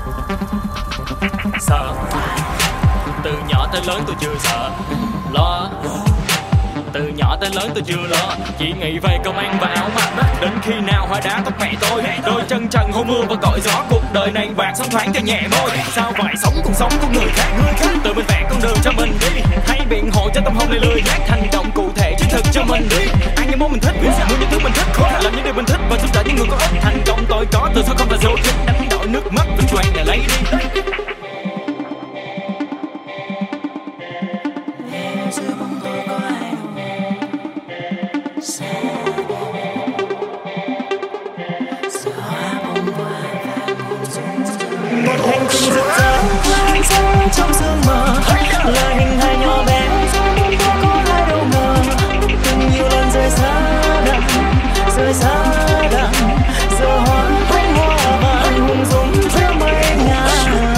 Sợ, từ nhỏ tới lớn tôi chưa sợ. Lo, từ nhỏ tới lớn tôi chưa lo. Chỉ nghĩ về công ăn và áo mặc. Đến khi nào hóa đá tóc mẹ tôi. Đôi chân trần hô mưa và cội gió. Cuộc đời này bạc sống thoáng cho nhẹ môi. Sao phải sống cuộc sống của người khác. Tự mình vẽ con đường cho mình đi. Hay biện hộ cho tâm hồn này lười nhác. Thành công cụ thể chứng thực cho mình đi. Ăn những món mình thích, mua những thứ mình thích. Làm những điều mình thích và giúp đỡ những người có ích. Thành công tôi có từ số không là số. Đánh đổi nước mắt vinh quang để lấy đi.